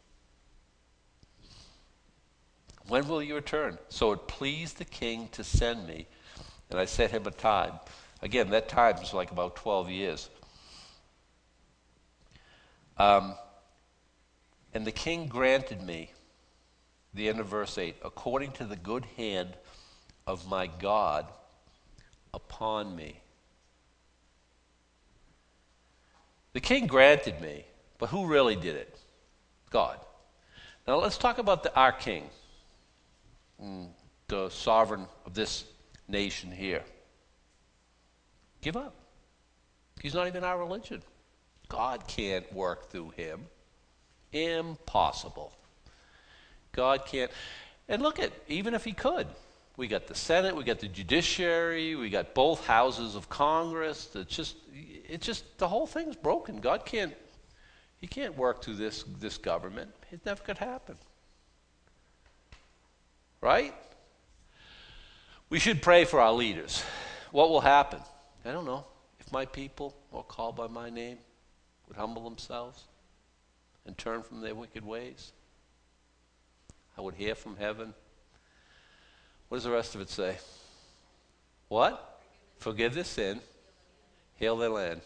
When will you return? So it pleased the king to send me, and I set him a time. Again, that time is like about twelve years. Um, and the king granted me, the end of verse eight, according to the good hand of my God upon me. The king granted me, but who really did it? God. Now let's talk about the, our king, the sovereign of this nation here. Give up. He's not even our religion. God can't work through him. Impossible. God can't. And look at, even if he could, we got the Senate, we got the judiciary, we got both houses of Congress. It's just, it's just the whole thing's broken. God can't, he can't work through this, this government. It never could happen. Right? We should pray for our leaders. What will happen? I don't know. If my people who are called by my name would humble themselves and turn from their wicked ways, I would hear from heaven. What does the rest of it say? What? Forgive their sin, heal their land.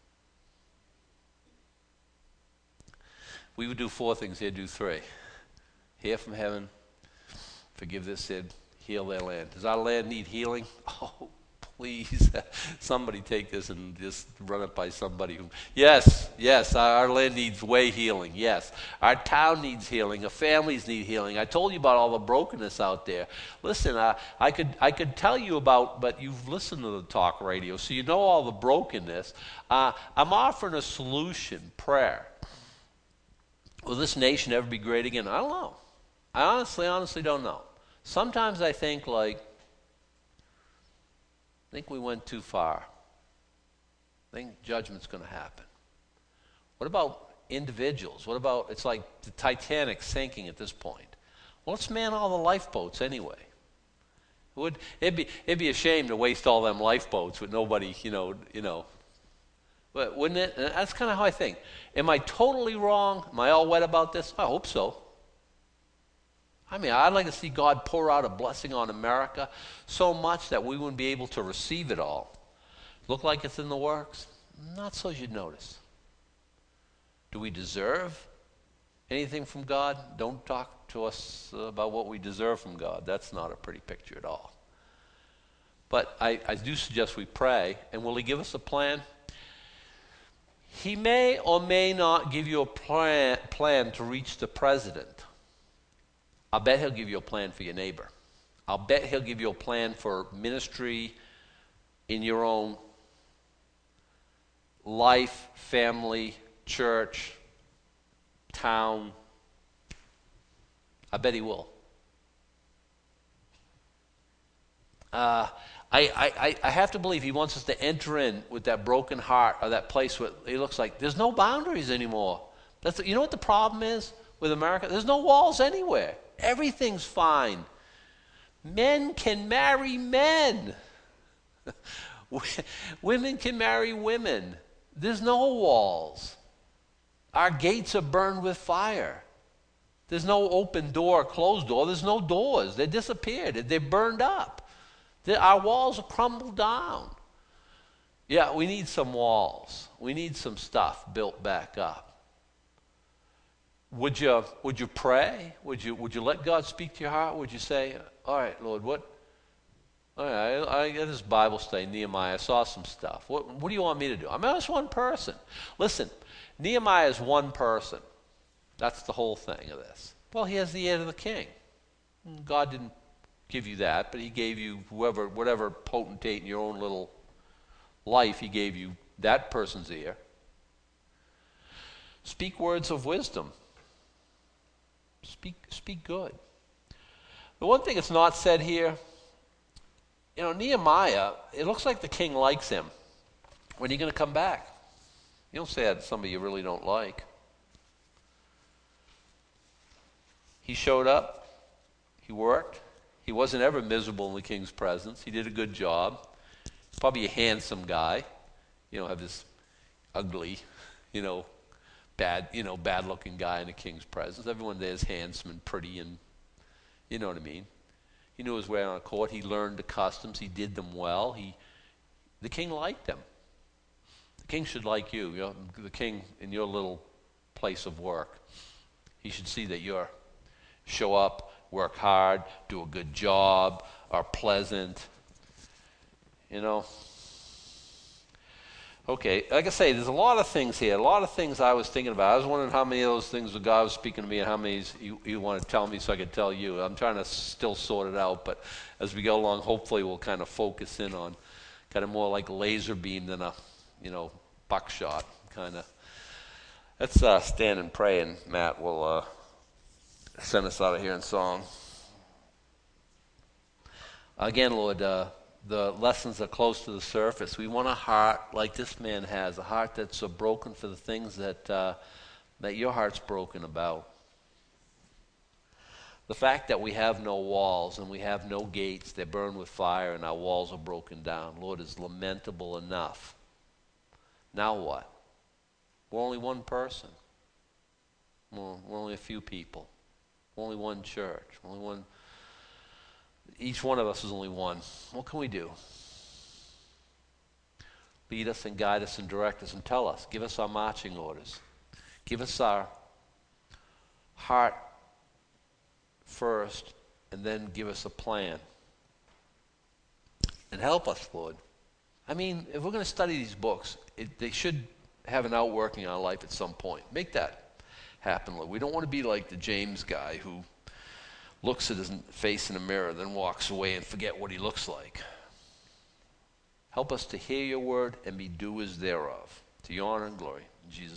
We would do four things, he'd do three. Hear from heaven, forgive their sin, heal their land. Does our land need healing? Oh, please, somebody take this and just run it by somebody. Who, yes, yes, our land needs way healing, yes. Our town needs healing. Our families need healing. I told you about all the brokenness out there. Listen, uh, I could I could tell you about, but you've listened to the talk radio, so you know all the brokenness. Uh, I'm offering a solution, prayer. Will this nation ever be great again? I don't know. I honestly, honestly don't know. Sometimes I think like, I think we went too far. I think judgment's going to happen. What about individuals? What about, it's like the Titanic sinking at this point. Well, let's man all the lifeboats anyway. It would, it'd be, it'd be a shame to waste all them lifeboats with nobody, you know, you know. But wouldn't it? And that's kind of how I think. Am I totally wrong? Am I all wet about this? I hope so. I mean, I'd like to see God pour out a blessing on America so much that we wouldn't be able to receive it all. Look like it's in the works? Not so you'd notice. Do we deserve anything from God? Don't talk to us about what we deserve from God. That's not a pretty picture at all. But I, I do suggest we pray, and will he give us a plan? He may or may not give you a plan, plan to reach the president. I'll bet he'll give you a plan for your neighbor. I'll bet he'll give you a plan for ministry in your own life, family, church, town. I bet he will. Uh, I, I, I have to believe he wants us to enter in with that broken heart or that place where it looks like there's no boundaries anymore. That's, you know what the problem is with America? There's no walls anywhere. Everything's fine. Men can marry men. Women can marry women. There's no walls. Our gates are burned with fire. There's no open door, closed door. There's no doors. They disappeared. They're burned up. Our walls are crumbled down. Yeah, we need some walls. We need some stuff built back up. Would you, would you pray? Would you, would you let God speak to your heart? Would you say, all right, Lord, what? All right, I, I get this Bible study, Nehemiah. I saw some stuff. What, what do you want me to do? I'm just one person. Listen, Nehemiah is one person. That's the whole thing of this. Well, he has the ear of the king. God didn't give you that, but he gave you whoever, whatever potentate in your own little life, he gave you that person's ear. Speak words of wisdom. Speak, speak good. The one thing that's not said here, you know, Nehemiah, it looks like the king likes him. When are you going to come back? You don't say that to somebody you really don't like. He showed up. He worked. He wasn't ever miserable in the king's presence. He did a good job. Probably a handsome guy. You know, have this ugly, you know, bad, you know, bad-looking guy in the king's presence. Everyone there is handsome and pretty, and you know what I mean. He knew his way on a court. He learned the customs. He did them well. He, the king liked him. The king should like you. You know, the king in your little place of work. He should see that you're show up, work hard, do a good job, are pleasant. You know. Okay, like I say, there's a lot of things here, a lot of things I was thinking about. I was wondering how many of those things God was speaking to me and how many you, you want to tell me so I could tell you. I'm trying to still sort it out, but as we go along, hopefully we'll kind of focus in on kind of more like laser beam than a, you know, buckshot kind of. Let's uh, stand and pray, and Matt will uh, send us out of here in song. Again, Lord, uh, the lessons are close to the surface. We want a heart like this man has, a heart that's so broken for the things that uh, that your heart's broken about. The fact that we have no walls and we have no gates, they're burned with fire and our walls are broken down, Lord, is lamentable enough. Now what? We're only one person. We're, we're only a few people. We're only one church. We're only one. Each one of us is only one. What can we do? Lead us and guide us and direct us and tell us. Give us our marching orders. Give us our heart first, and then give us a plan. And help us, Lord. I mean, if we're going to study these books, it, they should have an outworking on our life at some point. Make that happen, Lord. We don't want to be like the James guy who looks at his face in a mirror, then walks away and forget what he looks like. Help us to hear your word and be doers thereof. To your honor and glory. In Jesus'